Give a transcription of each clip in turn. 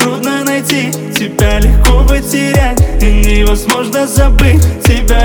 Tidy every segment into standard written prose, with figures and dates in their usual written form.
трудно найти, тебя легко потерять, и невозможно забыть тебя.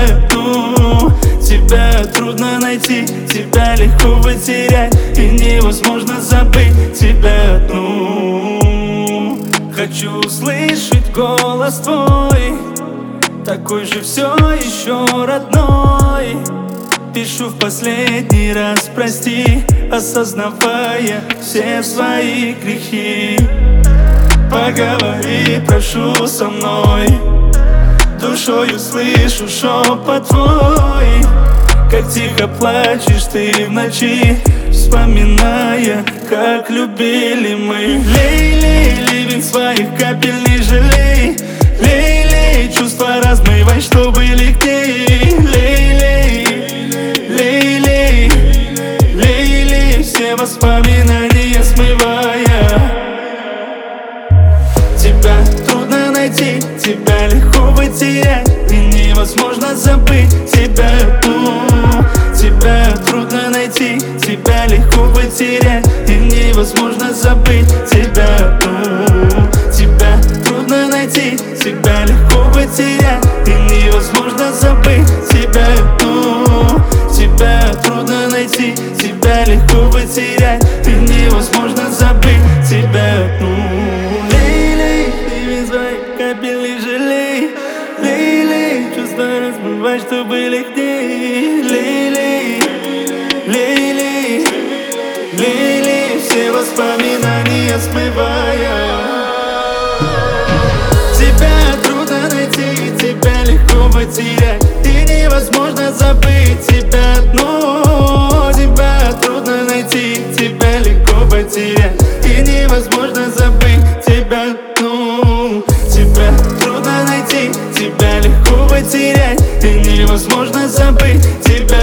Тебя трудно найти, тебя легко потерять, и невозможно забыть тебя одну. Хочу услышать голос твой, такой же все еще родной. Пишу в последний раз прости, осознавая все свои грехи. Поговори, прошу, со мной, душою слышу шепот твой. Как тихо плачешь ты в ночи, вспоминая, как любили мы. Лей, лей, ливень своих капель не жалей. Лей, лей, чувства размывай, чтобы легче. Лей, лей, лей, лей, лей, лей, все воспоминания смывая. Тебя трудно найти, тебя легко потерять, и невозможно забыть тебя. Тебя трудно найти, тебя легко потерять, и невозможно забыть тебя. Тебя трудно найти, тебя легко потерять, и невозможно забыть тебя. Тебя трудно найти, тебя легко потерять, и невозможно забыть тебя. Капель жалей, лей-лей, чувства размывай, чтобы легче. Лей-лей, лей-лей, лей-лей, все воспоминания смывая. Тебя трудно найти, тебя легко потерять, и невозможно забыть тебя. Но тебя трудно найти, тебя легко потерять, и невозможно забыть тебя. Тебя трудно найти, тебя легко потерять, и невозможно забыть тебя.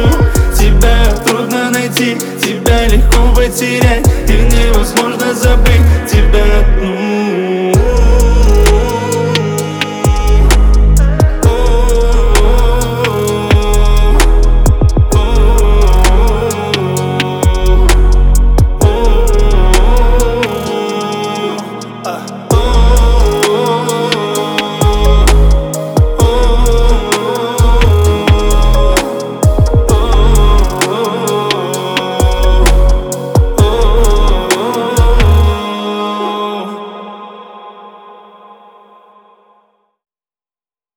Тебя трудно найти, тебя легко потерять, и невозможно забыть.